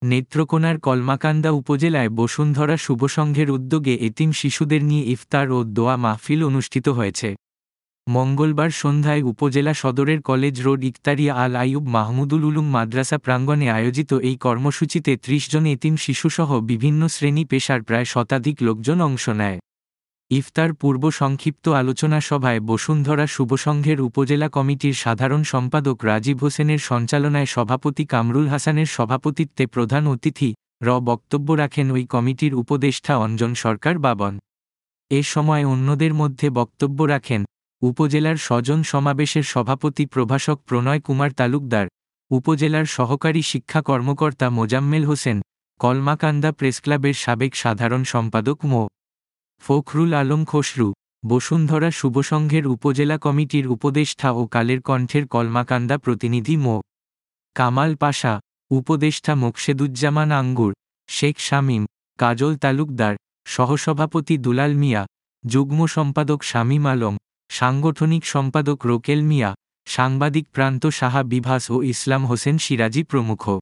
নেত্রকোনার কলমাকান্দা উপজেলায় বসুন্ধরা শুভসংঘের উদ্যোগে এতিম শিশুদের নিয়ে ইফতার ও দোয়া মাহফিল অনুষ্ঠিত হয়েছে। মঙ্গলবার সন্ধ্যায় উপজেলা সদরের কলেজ রোড ইকতারিয়া আল আইয়ুব মাহমুদুল উলুম মাদ্রাসা প্রাঙ্গণে আয়োজিত এই কর্মসূচিতে ৩০ জন এতিম শিশুসহ বিভিন্ন শ্রেণী পেশার প্রায় শতাধিক লোকজন অংশ নেয়। ইফতার পূর্ব সংক্ষিপ্ত আলোচনা সভায় বসুন্ধরা শুভসংঘের উপজেলা কমিটির সাধারণ সম্পাদক রাজীব হোসেনের সঞ্চালনায় সভাপতি কামরুল হাসানের সভাপতিত্বে প্রধান অতিথি বক্তব্য রাখেন ওই কমিটির উপদেষ্টা অঞ্জন সরকার বাবন। এ সময় অন্যদের মধ্যে বক্তব্য রাখেন উপজেলার স্বজন সমাবেশের সভাপতি প্রভাষক প্রণয় কুমার তালুকদার, উপজেলার সহকারী শিক্ষা কর্মকর্তা মোজাম্মেল হোসেন, কলমাকান্দা প্রেসক্লাবের সাবেক সাধারণ সম্পাদক মো. ফখরুল আলম খসরু, বসুন্ধরা শুভসংঘের উপজেলা কমিটির উপদেষ্টা ও কালের কণ্ঠের কলমাকান্দা প্রতিনিধি মো. কামাল পাশা, উপদেষ্টা মোকশেদুজ্জামান আঙ্গুর, শেখ শামীম, কাজল তালুকদার, সহসভাপতি দুলাল মিয়া, যুগ্ম সম্পাদক শামীম আলম, সাংগঠনিক সম্পাদক রোকেল মিয়া, সাংবাদিক প্রান্ত সাহা বিভাস ও ইসলাম হোসেন সিরাজি প্রমুখ।